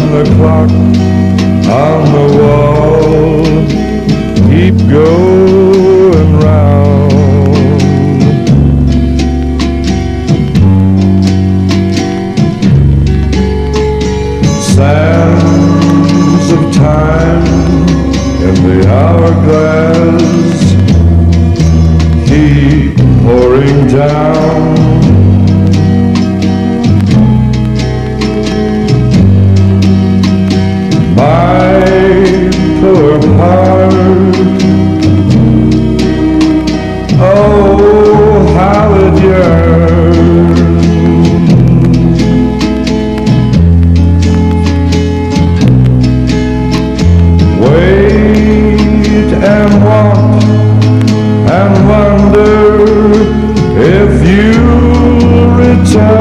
the clock on the wall keep going round. Sands of time in the hourglass keep pouring down. My poor heart, oh, how it yearns. Wait and want and wonder if you'll return.